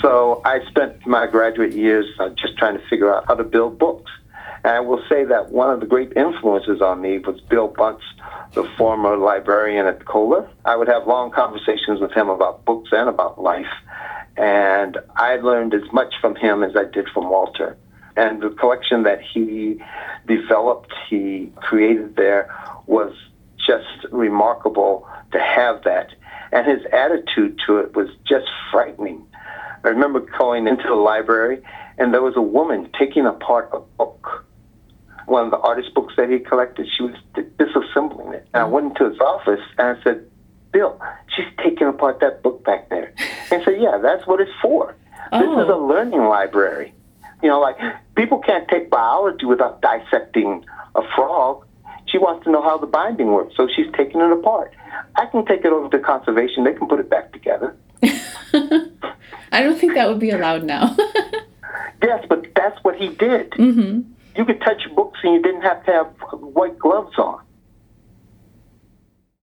So I spent my graduate years just trying to figure out how to build books. And I will say that one of the great influences on me was Bill Bunce, the former librarian at Kohler. I would have long conversations with him about books and about life. And I learned as much from him as I did from Walter. And the collection that he developed, he created there, was just remarkable to have that. And his attitude to it was just frightening. I remember going into the library, and there was a woman taking apart a book. One of the artist books that he collected, she was disassembling it. And I went into his office, and I said, Bill, she's taking apart that book back there. And he said, yeah, that's what it's for. This is a learning library. You know, like, people can't take biology without dissecting a frog. She wants to know how the binding works, so she's taking it apart. I can take it over to conservation. They can put it back together. I don't think that would be allowed now. Yes, but that's what he did. Mm-hmm. You could touch books and you didn't have to have white gloves on.